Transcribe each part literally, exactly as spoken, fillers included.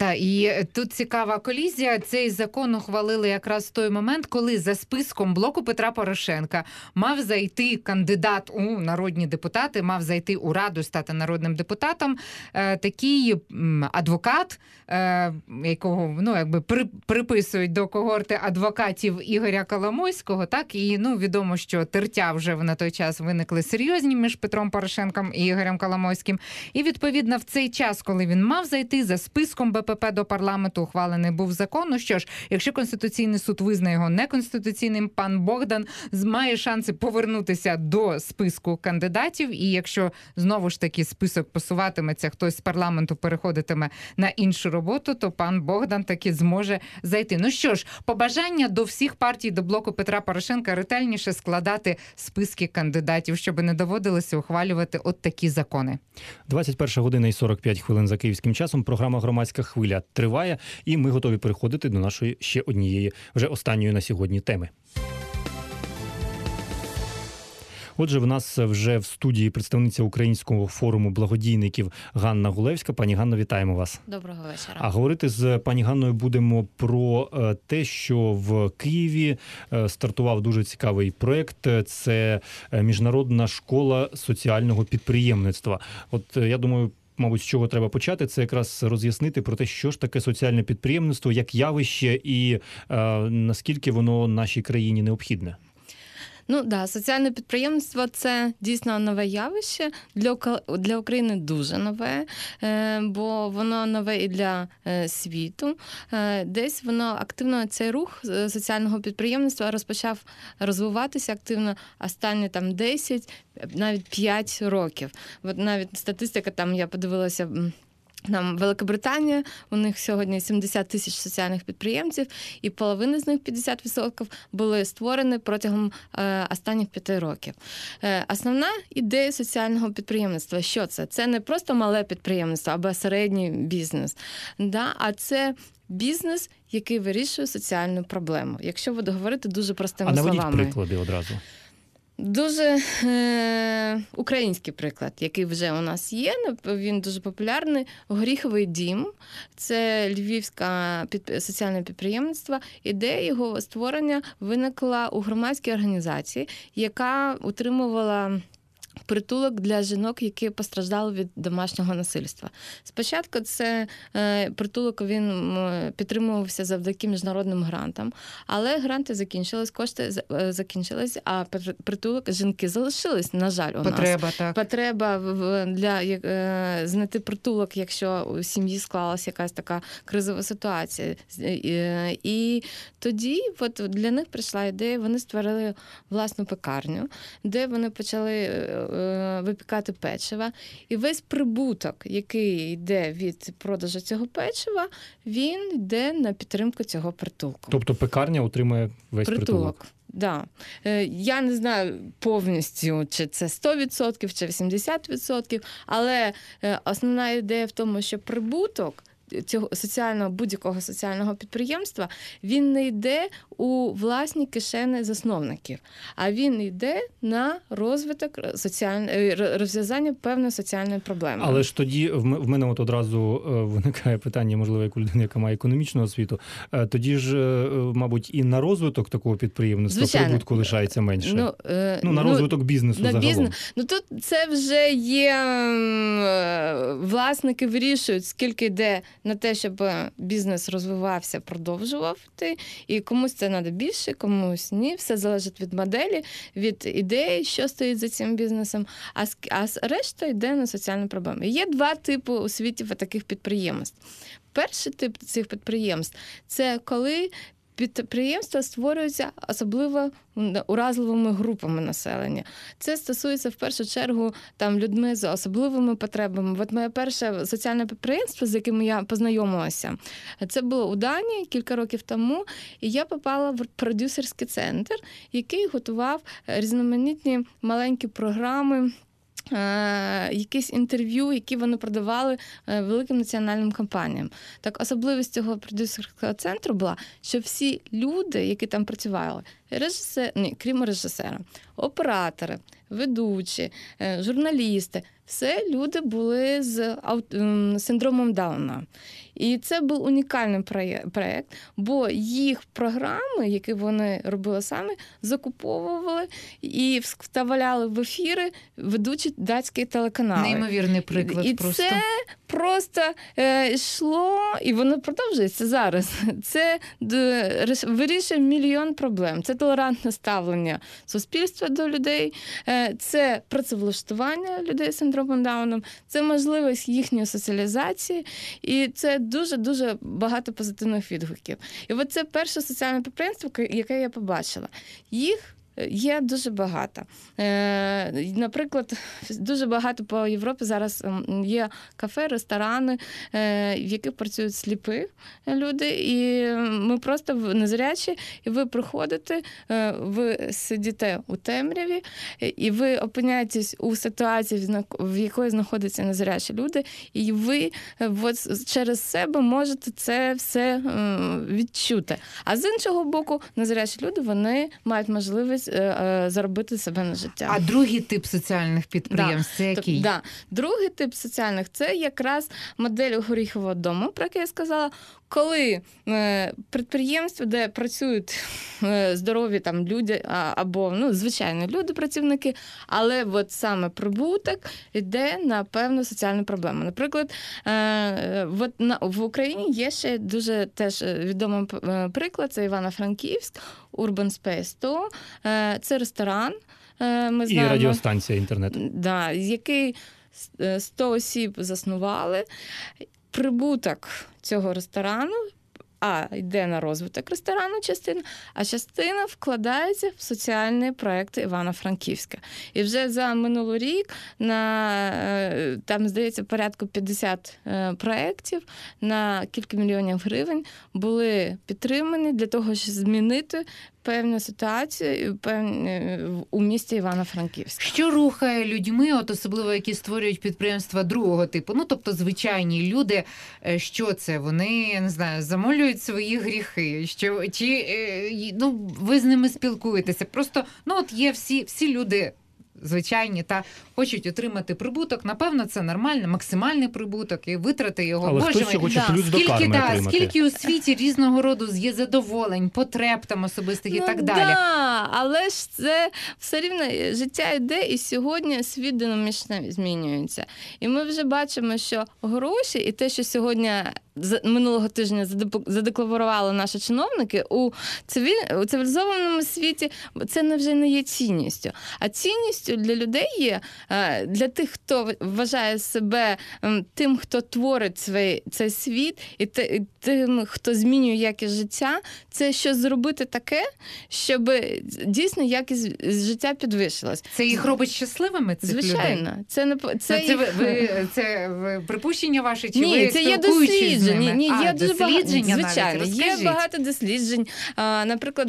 Так, і тут цікава колізія. Цей закон ухвалили якраз в той момент, коли за списком блоку Петра Порошенка мав зайти кандидат у народні депутати, мав зайти у Раду, стати народним депутатом, е, такий адвокат, е, якого, ну, якби при, приписують до когорти адвокатів Ігоря Коломойського, так, і, ну, відомо, що тертя вже на той час виникли серйозні між Петром Порошенком і Ігорем Коломойським. І, відповідно, в цей час, коли він мав зайти, за списком БПП до парламенту ухвалений був закон. Ну що ж, якщо Конституційний суд визнає його неконституційним, пан Богдан має шанси повернутися до списку кандидатів, і якщо знову ж таки список посуватиметься, хтось з парламенту переходитиме на іншу роботу, то пан Богдан таки зможе зайти. Ну що ж, побажання до всіх партій, до блоку Петра Порошенка ретельніше складати списки кандидатів, щоб не доводилося ухвалювати от такі закони. двадцять перша година і сорок п'ять хвилин за київським часом. Програма «Громадська хвиля» триває, і ми готові переходити до нашої ще однієї, вже останньої на сьогодні теми. Отже, в нас вже в студії представниця Українського форуму благодійників Ганна Гулевська. Пані Ганно, вітаємо вас. Доброго вечора. А говорити з пані Ганною будемо про те, що в Києві стартував дуже цікавий проєкт. Це Міжнародна школа соціального підприємництва. От, я думаю, мабуть, з чого треба почати, це якраз роз'яснити про те, що ж таке соціальне підприємництво, як явище і е, наскільки воно нашій країні необхідне. Ну, да, соціальне підприємництво – це дійсно нове явище, для, для України дуже нове, бо воно нове і для світу. Десь воно активно, цей рух соціального підприємництва розпочав розвиватися активно останні там десять, навіть п'ять років. От навіть статистика, там я подивилася, там Великобританія, у них сьогодні сімдесят тисяч соціальних підприємців, і половина з них, п'ятдесят відсотків, були створені протягом е, останніх п'яти років. Е, основна ідея соціального підприємництва, що це? Це не просто мале підприємництво або середній бізнес, да? А це бізнес, який вирішує соціальну проблему. Якщо буду говорити дуже простими а словами. А наведіть приклади одразу. Дуже е, український приклад, який вже у нас є, він дуже популярний. Горіховий дім – це львівське під, соціальне підприємництво. Ідея його створення виникла у громадській організації, яка утримувала притулок для жінок, які постраждали від домашнього насильства. Спочатку це е, притулок, він підтримувався завдяки міжнародним грантам, але гранти закінчились, кошти закінчились, а притулок, жінки залишились, на жаль, у Потреба, нас. так. Потреба для е, знайти притулок, якщо у сім'ї склалася якась така кризова ситуація. І, і тоді от, для них прийшла ідея, вони створили власну пекарню, де вони почали випікати печива. І весь прибуток, який йде від продажу цього печива, він йде на підтримку цього притулку. Тобто пекарня отримує весь притулок? Притулок. Да. Я не знаю повністю, чи це сто відсотків, чи вісімдесят відсотків, але основна ідея в тому, що прибуток цього соціального, будь-якого соціального підприємства, він не йде у власні кишені засновників, а він йде на розвиток соціальної, розв'язання певної соціальної проблеми. Але ж тоді в мене от одразу виникає питання, можливо, як у людини, яка має економічну освіту, тоді ж, мабуть, і на розвиток такого підприємництва Звичайно. прибутку лишається менше. Ну, е, ну на розвиток ну, бізнесу на загалом. Бізнес. Ну, тут це вже є, власники вирішують, скільки йде на те, щоб бізнес розвивався, продовжував ти, і комусь це треба більше, комусь ні. Все залежить від моделі, від ідеї, що стоїть за цим бізнесом, а, а решта йде на соціальні проблеми. Є два типи у світі таких підприємств. Перший тип цих підприємств – це коли підприємства створюються особливо уразливими групами населення. Це стосується в першу чергу там людьми з особливими потребами. От моє перше соціальне підприємство, з яким я познайомилася, це було у Данії кілька років тому, і я попала в продюсерський центр, який готував різноманітні маленькі програми, якісь інтерв'ю, які вони продавали великим національним компаніям. Так, особливість цього продюсерського центру була, що всі люди, які там працювали, режисер, ні, крім режисера, оператори, ведучі, журналісти. Все люди були з синдромом Дауна. І це був унікальний проєкт, бо їх програми, які вони робили самі, закуповували і вставляли в ефіри ведучі датські телеканали. Неймовірний приклад. І просто. це просто е, йшло, і воно продовжується зараз. Це д, вирішує мільйон проблем. Це толерантне ставлення суспільства до людей, е, це працевлаштування людей з синдромом Дауна, це можливість їхньої соціалізації, і це дуже-дуже багато позитивних відгуків. І от це перше соціальне підприємство, яке я побачила. Їх є дуже багато. Е, наприклад, дуже багато по Європі зараз є кафе, ресторани, е, в яких працюють сліпі люди, і ми просто незрячі, і ви приходите, е, ви сидите у темряві, і ви опиняєтесь у ситуації, в якої знаходяться незрячі люди, і ви от через себе можете це все е, відчути. А з іншого боку, незрячі люди, вони мають можливість заробити себе на життя. А другий тип соціальних підприємств да. це який? Да. Другий тип соціальних – це якраз модель горіхового дому, про яку я сказала, коли підприємство, де працюють здорові там люди або ну, звичайні люди-працівники, але от саме прибуток йде на певну соціальну проблему. Наприклад, от в Україні є ще дуже теж відомий приклад, це Івано-Франківськ, Urban Space сто, це ресторан. Ми знаємо, і радіостанція інтернет. Да, який сто осіб заснували. Прибуток цього ресторану, а йде на розвиток ресторану частина, а частина вкладається в соціальні проекти Івано-Франківська. І вже за минулий рік на, там, здається, порядку п'ятдесят проєктів на кілька мільйонів гривень були підтримані для того, щоб змінити певну ситуацію у місті Івано-Франківськ. Що рухає людьми, от особливо які створюють підприємства другого типу? Ну, тобто звичайні люди, що це? Вони, я не знаю, замолюють свої гріхи, що чи ну, ви з ними спілкуєтеся. Просто, ну, от є всі, всі люди звичайні та хочуть отримати прибуток. Напевно, це нормально, максимальний прибуток і витрати його. Але Боже хтось ще мій, хоче да. плюс до скільки, карми та, отримати. скільки у світі різного роду є задоволень, потреб там особистих і ну, так далі. Да, але ж це все рівно життя йде, і сьогодні світ динамічно змінюється. І ми вже бачимо, що гроші і те, що сьогодні минулого тижня задекларували наші чиновники, у цивілізованому світі це не вже не є цінністю. А цінністю для людей є, для тих, хто вважає себе тим, хто творить цей, цей світ, і тим, хто змінює якість життя, це щось зробити таке, щоб дійсно якість життя підвищилась. Це їх робить щасливими, цих Звичайно. людей? Це не це, це, це, ви, ви, це ви, припущення ваші, чи Ні, ви це є спілкуючись з ними? Ні, а, є дуже дослідження багато, звичайно, навіть, є багато досліджень. А, наприклад,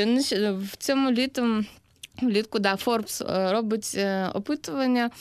в цьому літом влітку, да, Forbes робить опитування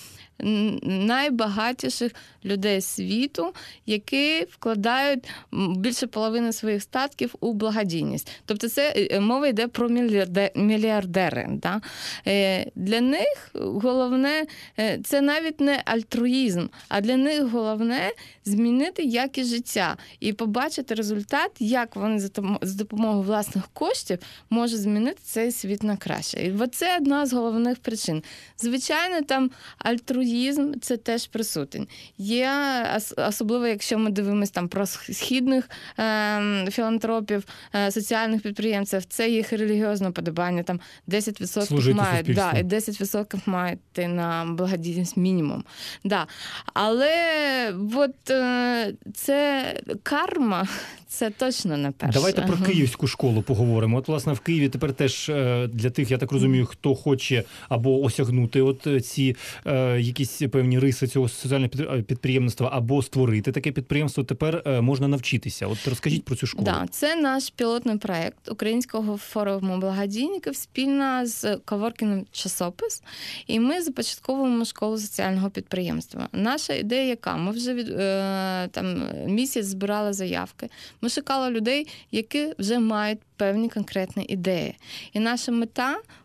найбагатіших людей світу, які вкладають більше половини своїх статків у благодійність. Тобто це мова йде про мільярдери. Да? Для них головне, це навіть не альтруїзм, а для них головне змінити якість життя і побачити результат, як вони за допомогою власних коштів можуть змінити цей світ на краще. І це одна з головних причин. Звичайно, там альтруїзм це теж присутній. Є, особливо якщо ми дивимося там про східних е, філантропів, е, соціальних підприємців, це їх релігіозне подобання, там десять відсотків мають, да, і десять відсотків мають на благодійність мінімум. Да. Але от, е, це карма, це точно не перше. Давайте про київську школу поговоримо. От, власне, в Києві тепер теж для тих, я так розумію, хто хоче або осягнути от ці е, якісь певні риси цього соціального підприємництва, або створити таке підприємство, тепер е, можна навчитися. От розкажіть про цю школу. Да, це наш пілотний проєкт Українського форуму благодійників спільно з коворкінгом «Часопис». І ми започатковуємо школу соціального підприємства. Наша ідея яка? Ми вже від, е, там, місяць збирали заявки. Ми шукали людей, які вже мають певні конкретні ідеї. І наша мета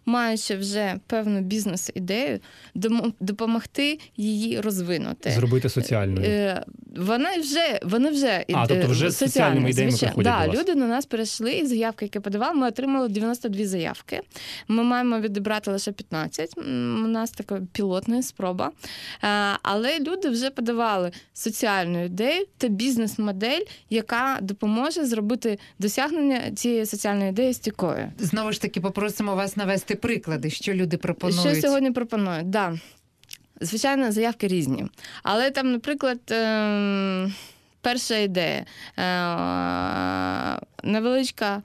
маючи вже певну бізнес-ідею, дом- допомогти її розвинути. Зробити соціальною. Е, Вони вже, вони вже, А, тобто вже з соціальними ідеями звичайно. приходять Да, до вас. люди до нас перейшли, і заявки, які подавали, ми отримали дев'яносто дві заявки. Ми маємо відібрати лише п'ятнадцять. М, У нас така пілотна спроба. Е, Але люди вже подавали соціальну ідею та бізнес-модель, яка допоможе зробити досягнення цієї соціальної ідеї стійкою. Знову ж таки, попросимо вас навести приклади, що люди пропонують. Що сьогодні пропонують? Да. Звичайно, заявки різні. Але там, наприклад, ем, перша ідея. Е, Невеличка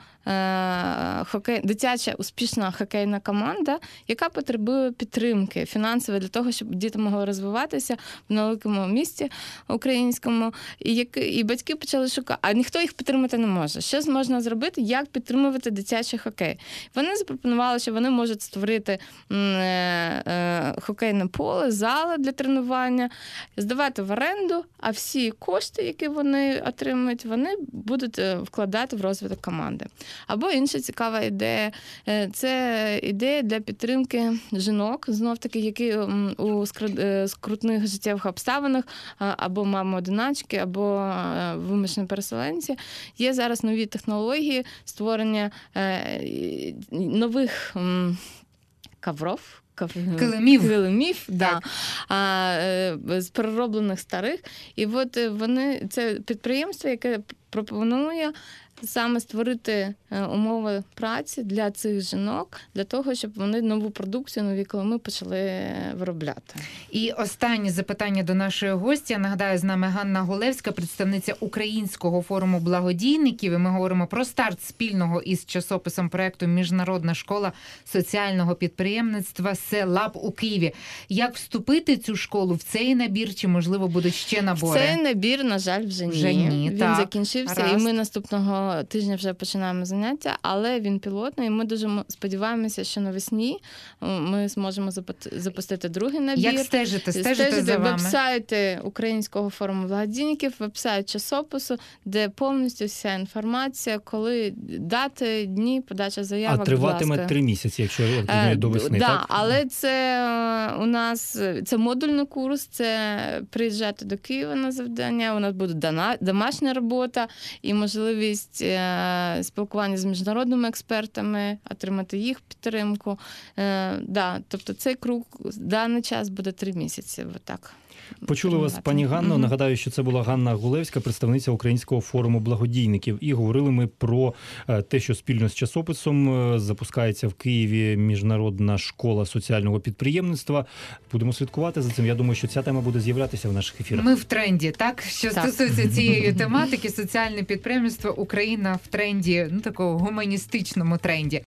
е, хокей, дитяча успішна хокейна команда, яка потребує підтримки фінансової для того, щоб діти могли розвиватися в великому місті українському. І, як, і батьки почали шукати, а ніхто їх підтримати не може. Що можна зробити, як підтримувати дитячий хокей? Вони запропонували, що вони можуть створити м, е, е, хокейне поле, зали для тренування, здавати в оренду, а всі кошти, які вони отримують, вони будуть е, вкладати в розвиток команди. Або інша цікава ідея – це ідея для підтримки жінок, знов-таки, які м, у скру- е, скрутних життєвих обставинах, а, або мами-одиначки, або е, вимушені переселенці. Є зараз нові технології створення е, і- нових м, кавров, кав- Килимів. Килимів, да. Так. А, е, з перероблених старих. І от е, вони, це підприємство, яке пропонує саме створити е, умови праці для цих жінок, для того, щоб вони нову продукцію, нові килими почали виробляти. І останнє запитання до нашої гості. Я нагадаю, з нами Ганна Гулевська, представниця Українського форуму благодійників. І ми говоримо про старт спільного із часописом проекту «Міжнародна школа соціального підприємництва СЕЛАБ» у Києві. Як вступити в цю школу, в цей набір, чи, можливо, будуть ще набори? Цей набір, на жаль, вже ні. Вже ні, Він так. закінчився, Гаразд. і ми наступного тижня вже починаємо заняття, але він пілотний, і ми дуже м- сподіваємося, що навесні ми зможемо запу- запустити другий набір. Як стежите? Стежите за вами? Веб-сайти Українського форуму благодійників, веб-сайт часопису, де повністю вся інформація, коли дати, дні, подача заявок, А триватиме будь ласка. три місяці, якщо я розумію, до весни, Е, да, так? але це е, у нас це модульний курс, це приїжджати до Києва на завдання, у нас буде дана- домашня робота і можливість е, спілкування з міжнародними експертами, отримати їх підтримку. Е, да, тобто цей круг в даний час буде три місяці. Отак. Почули вас, пані Ганно. Мгм. Нагадаю, що це була Ганна Гулевська, представниця Українського форуму благодійників. І говорили ми про е, те, що спільно з часописом е, запускається в Києві Міжнародна школа соціального підприємництва. Будемо слідкувати за цим. Я думаю, що ця тема буде з'являтися в наших ефірах. Ми в тренді, так? Що Так. стосується цієї тематики, соціальне підприємництво, Україна в тренді, ну такого гуманістичному тренді.